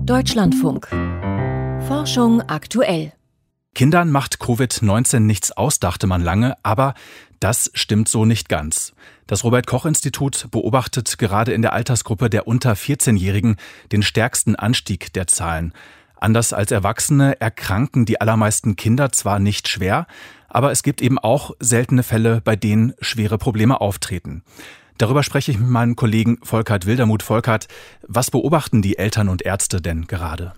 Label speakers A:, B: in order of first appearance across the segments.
A: Deutschlandfunk. Forschung aktuell.
B: Kindern macht Covid-19 nichts aus, dachte man lange, aber das stimmt so nicht ganz. Das Robert-Koch-Institut beobachtet gerade in der Altersgruppe der unter 14-Jährigen den stärksten Anstieg der Zahlen. Anders als Erwachsene erkranken die allermeisten Kinder zwar nicht schwer, aber es gibt eben auch seltene Fälle, bei denen schwere Probleme auftreten. Darüber spreche ich mit meinem Kollegen Volkert Wildermuth. Volkert, was beobachten die Eltern und Ärzte denn gerade?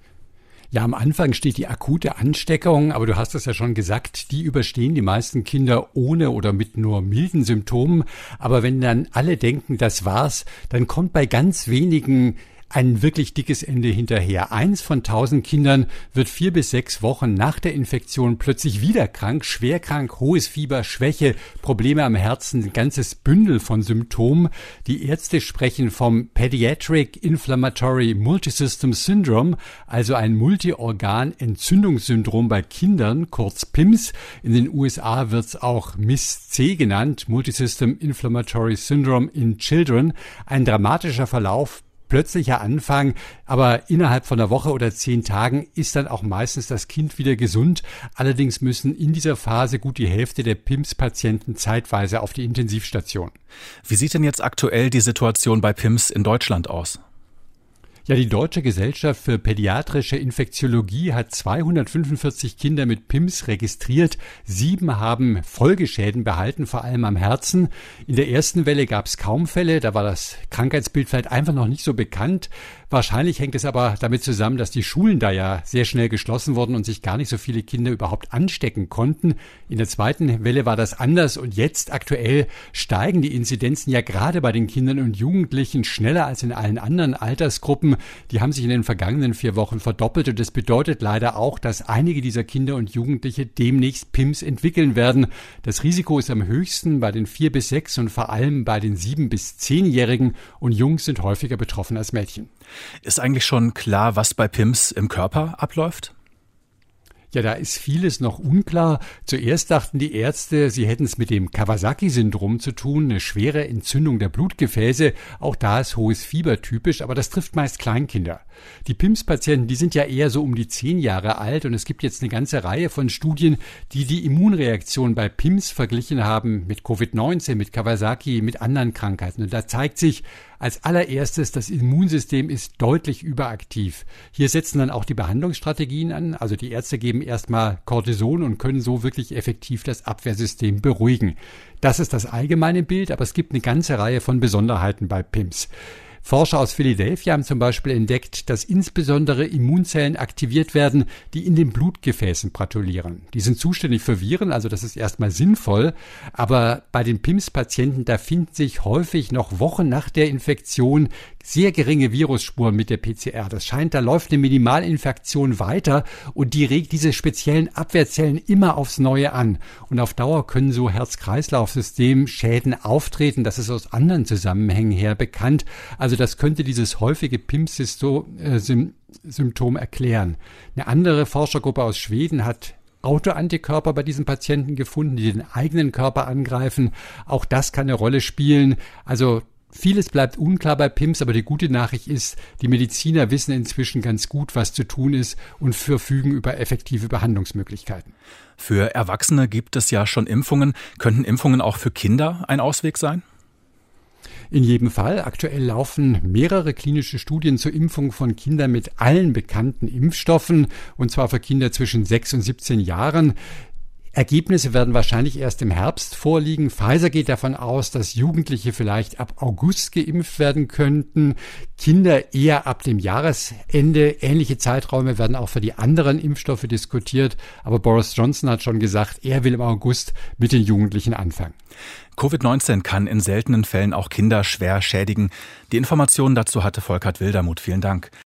C: Ja, am Anfang steht die akute Ansteckung, aber du hast es ja schon gesagt, die überstehen die meisten Kinder ohne oder mit nur milden Symptomen. Aber wenn dann alle denken, das war's, dann kommt bei ganz wenigen ein wirklich dickes Ende hinterher. 1 von 1000 Kindern wird 4 bis 6 Wochen nach der Infektion plötzlich wieder krank, schwer krank, hohes Fieber, Schwäche, Probleme am Herzen, ein ganzes Bündel von Symptomen. Die Ärzte sprechen vom Pediatric Inflammatory Multisystem Syndrome, also ein Multiorgan-Entzündungssyndrom bei Kindern, kurz PIMS. In den USA wird es auch MIS-C genannt, Multisystem Inflammatory Syndrome in Children. Ein dramatischer Verlauf, plötzlicher Anfang, aber innerhalb von einer Woche oder 10 Tagen ist dann auch meistens das Kind wieder gesund. Allerdings müssen in dieser Phase gut die Hälfte der PIMS-Patienten zeitweise auf die Intensivstation.
B: Wie sieht denn jetzt aktuell die Situation bei PIMS in Deutschland aus?
C: Ja, die Deutsche Gesellschaft für pädiatrische Infektiologie hat 245 Kinder mit PIMS registriert. 7 haben Folgeschäden behalten, vor allem am Herzen. In der ersten Welle gab es kaum Fälle, da war das Krankheitsbild vielleicht einfach noch nicht so bekannt. Wahrscheinlich hängt es aber damit zusammen, dass die Schulen da ja sehr schnell geschlossen wurden und sich gar nicht so viele Kinder überhaupt anstecken konnten. In der zweiten Welle war das anders und jetzt aktuell steigen die Inzidenzen ja gerade bei den Kindern und Jugendlichen schneller als in allen anderen Altersgruppen. Die haben sich in den vergangenen 4 Wochen verdoppelt und das bedeutet leider auch, dass einige dieser Kinder und Jugendliche demnächst PIMS entwickeln werden. Das Risiko ist am höchsten bei den 4 bis 6 und vor allem bei den 7 bis 10-Jährigen und Jungs sind häufiger betroffen als Mädchen.
B: Ist eigentlich schon klar, was bei PIMS im Körper abläuft?
C: Ja, da ist vieles noch unklar. Zuerst dachten die Ärzte, sie hätten es mit dem Kawasaki-Syndrom zu tun, eine schwere Entzündung der Blutgefäße. Auch da ist hohes Fieber typisch, aber das trifft meist Kleinkinder. Die PIMS-Patienten, die sind ja eher so um die 10 Jahre alt und es gibt jetzt eine ganze Reihe von Studien, die die Immunreaktion bei PIMS verglichen haben mit Covid-19, mit Kawasaki, mit anderen Krankheiten. Und da zeigt sich als allererstes, das Immunsystem ist deutlich überaktiv. Hier setzen dann auch die Behandlungsstrategien an. Also die Ärzte geben erstmal Cortison und können so wirklich effektiv das Abwehrsystem beruhigen. Das ist das allgemeine Bild, aber es gibt eine ganze Reihe von Besonderheiten bei PIMS. Forscher aus Philadelphia haben zum Beispiel entdeckt, dass insbesondere Immunzellen aktiviert werden, die in den Blutgefäßen patrouillieren. Die sind zuständig für Viren, also das ist erstmal sinnvoll. Aber bei den PIMS-Patienten, da finden sich häufig noch Wochen nach der Infektion sehr geringe Virusspuren mit der PCR. Das scheint, da läuft eine Minimalinfektion weiter und die regt diese speziellen Abwehrzellen immer aufs Neue an. Und auf Dauer können so Herz-Kreislauf-System Schäden auftreten. Das ist aus anderen Zusammenhängen her bekannt. Also das könnte dieses häufige PIMS-Symptom erklären. Eine andere Forschergruppe aus Schweden hat Autoantikörper bei diesen Patienten gefunden, die den eigenen Körper angreifen. Auch das kann eine Rolle spielen. Also vieles bleibt unklar bei PIMS, aber die gute Nachricht ist, die Mediziner wissen inzwischen ganz gut, was zu tun ist und verfügen über effektive Behandlungsmöglichkeiten.
B: Für Erwachsene gibt es ja schon Impfungen. Könnten Impfungen auch für Kinder ein Ausweg sein?
C: In jedem Fall. Aktuell laufen mehrere klinische Studien zur Impfung von Kindern mit allen bekannten Impfstoffen, und zwar für Kinder zwischen 6 und 17 Jahren. Ergebnisse werden wahrscheinlich erst im Herbst vorliegen. Pfizer geht davon aus, dass Jugendliche vielleicht ab August geimpft werden könnten, Kinder eher ab dem Jahresende. Ähnliche Zeiträume werden auch für die anderen Impfstoffe diskutiert. Aber Boris Johnson hat schon gesagt, er will im August mit den Jugendlichen anfangen.
B: Covid-19 kann in seltenen Fällen auch Kinder schwer schädigen. Die Informationen dazu hatte Volkert Wildermuth. Vielen Dank.